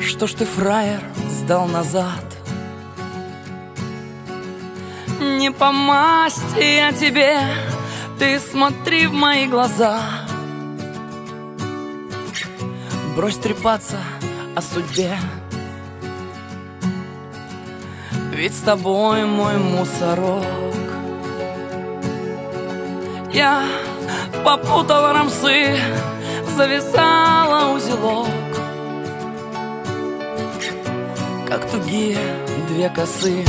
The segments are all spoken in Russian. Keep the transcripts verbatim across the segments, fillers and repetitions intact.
Что ж ты, фраер, сдал назад? Не по масти я тебе, ты смотри в мои глаза. Брось трепаться о судьбе, ведь с тобой мой мусорок. Я попутала рамсы, завязала узелок, как тугие две косы.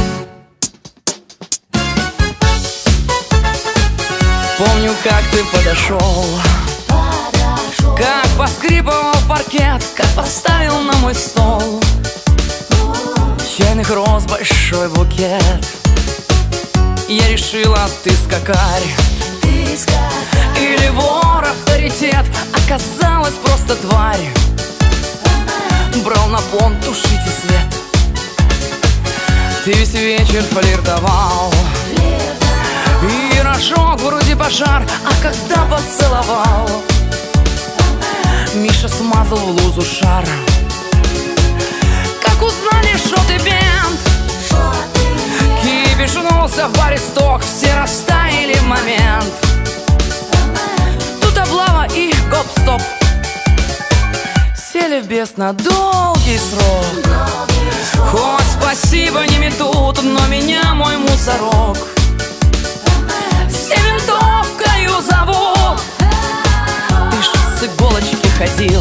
Помню, как ты подошел, подошел, как поскрипывал паркет, как поставил на мой стол чайных роз большой букет. Я решила, ты скакарь, ты скакарь или вор авторитет. Оказалась просто тварь. Брал на понт, тушите свет. Ты весь вечер флиртовал, и рожок вроде пожар. А когда поцеловал, Миша смазал в лузу шар. Как узнали, что ты бенд, кипишнулся в баре сток, все растаяли в момент. Тут облава и гоп-стоп, сели в бес на долгий срок. Хоть спасибо не метут, но меня мой мусорок все винтовкою зовут. Ты ж с иголочки ходил,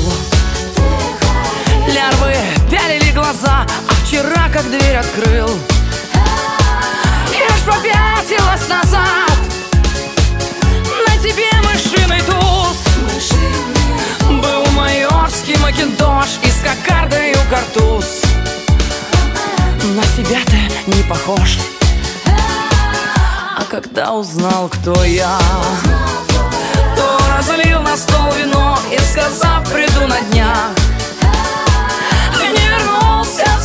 лярвы пялили глаза, а вчера как дверь открыл, я ж попятилась назад. На тебе мышиный туз, был майорский макинтош и с кокардою картуз. На себя ты не похож. А когда узнал, кто я, то разлил на стол вино и, сказав, приду на днях, не вернулся